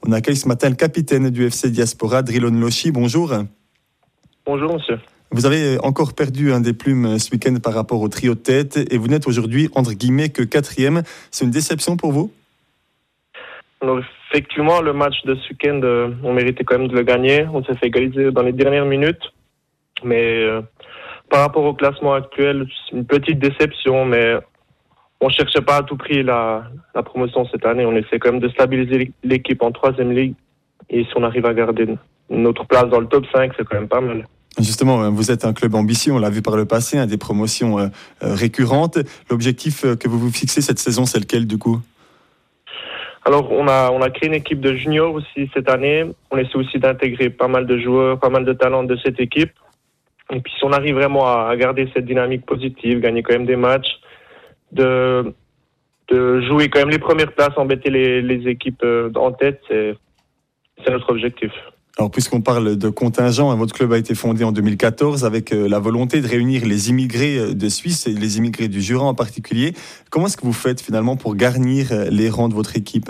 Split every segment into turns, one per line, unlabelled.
On accueille ce matin le capitaine du FC Diaspora, Drilon Loshi. Bonjour.
Bonjour monsieur.
Vous avez encore perdu un des plumes ce week-end par rapport au trio de tête et vous n'êtes aujourd'hui, entre guillemets, que 4e. C'est une déception pour vous?
Alors, effectivement, le match de ce week-end, on méritait quand même de le gagner. On s'est fait égaliser dans les dernières minutes. Mais par rapport au classement actuel, c'est une petite déception. Mais on ne cherchait pas à tout prix la promotion cette année. On essaie quand même de stabiliser l'équipe en 3e ligue. Et si on arrive à garder notre place dans le top 5, c'est quand même pas mal.
Justement, vous êtes un club ambitieux, on l'a vu par le passé, des promotions récurrentes. L'objectif que vous vous fixez cette saison, c'est lequel du coup?
Alors, on a créé une équipe de juniors aussi cette année. On essaie aussi d'intégrer pas mal de joueurs, pas mal de talents de cette équipe. Et puis, si on arrive vraiment à garder cette dynamique positive, gagner quand même des matchs, de jouer quand même les premières places, embêter les équipes en tête, c'est notre objectif.
Alors, puisqu'on parle de contingent, votre club a été fondé en 2014 avec la volonté de réunir les immigrés de Suisse et les immigrés du Jura en particulier. Comment est-ce que vous faites finalement pour garnir les rangs de votre équipe?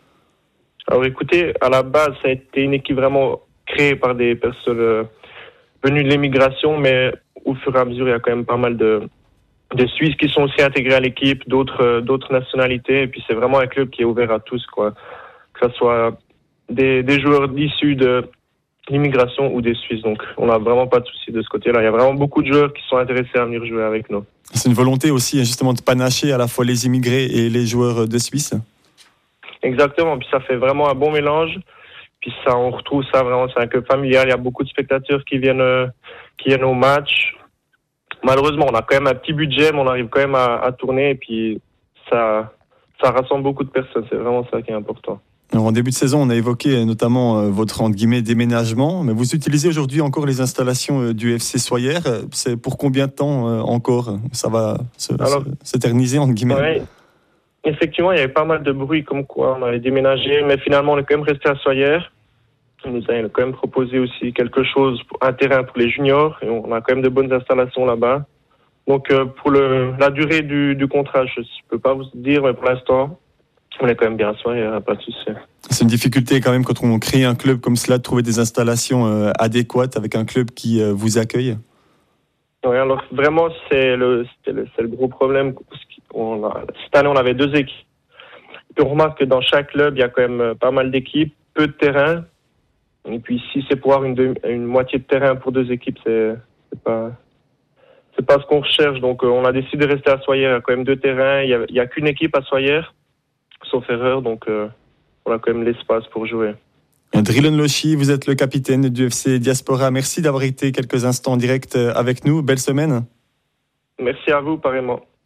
Alors écoutez, à la base, ça a été une équipe vraiment créée par des personnes venues de l'immigration, mais au fur et à mesure, il y a quand même pas mal de Suisses qui sont aussi intégrés à l'équipe, d'autres nationalités. Et puis c'est vraiment un club qui est ouvert à tous, quoi. Que ce soit des joueurs issus de l'immigration ou des Suisses. Donc, on n'a vraiment pas de souci de ce côté-là. Il y a vraiment beaucoup de joueurs qui sont intéressés à venir jouer avec nous.
C'est une volonté aussi, justement, de panacher à la fois les immigrés et les joueurs de Suisse?
Exactement. Puis ça fait vraiment un bon mélange. Puis ça, on retrouve ça vraiment, c'est un club familial. Il y a beaucoup de spectateurs qui viennent au match. Malheureusement, on a quand même un petit budget, mais on arrive quand même à tourner. Et puis, ça rassemble beaucoup de personnes. C'est vraiment ça qui est important.
Alors, en début de saison, on a évoqué notamment votre, entre guillemets, déménagement. Mais vous utilisez aujourd'hui encore les installations du FC Soyer. C'est pour combien de temps encore? Ça va s'éterniser, entre guillemets?
Ouais, effectivement, il y avait pas mal de bruit comme quoi on avait déménagé. Mais finalement, on est quand même resté à Soyer. On nous a quand même proposé aussi quelque chose, un terrain pour les juniors. Et on a quand même de bonnes installations là-bas. Donc, pour la durée du contrat, je ne peux pas vous dire, mais pour l'instant, on est quand même bien à Soyer, pas de souci.
C'est une difficulté quand même quand on crée un club comme cela de trouver des installations adéquates avec un club qui vous accueille.
Oui, alors vraiment c'est le gros problème. Cette année on avait 2 équipes. Et on remarque que dans chaque club il y a quand même pas mal d'équipes, peu de terrain. Et puis si c'est pour avoir une moitié de terrain pour 2 équipes, c'est pas ce qu'on recherche. Donc on a décidé de rester à Soyer. Il y a quand même 2 terrains. Il y a qu'une équipe à Soyer, sauf erreur. Donc on a quand même l'espace pour jouer.
Drilon Loshi, vous êtes le capitaine du FC Diaspora. Merci d'avoir été quelques instants en direct avec nous. Belle semaine.
Merci à vous, pareillement.